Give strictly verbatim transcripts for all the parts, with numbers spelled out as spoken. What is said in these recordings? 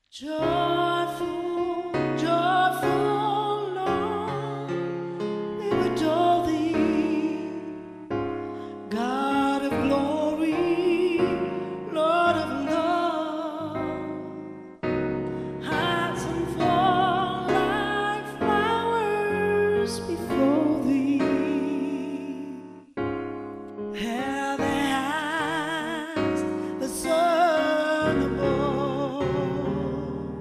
Joyful, joyful, Lord, we adore thee, God of glory, Lord of love. Hearts unfold like flowers before thee. Hair that has the sun above,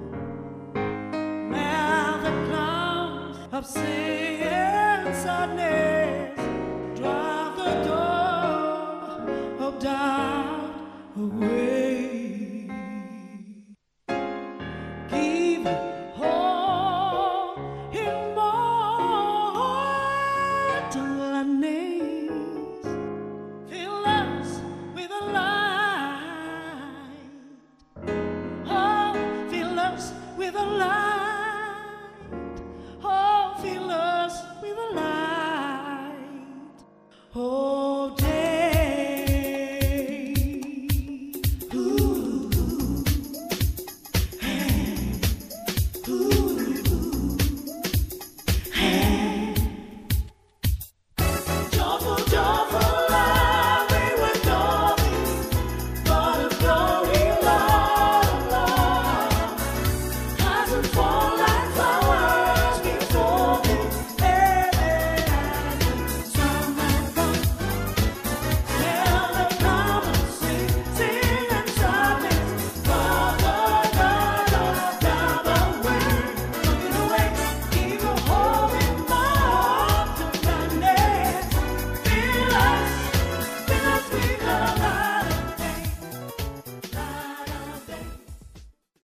mouth that comes of singing sadness.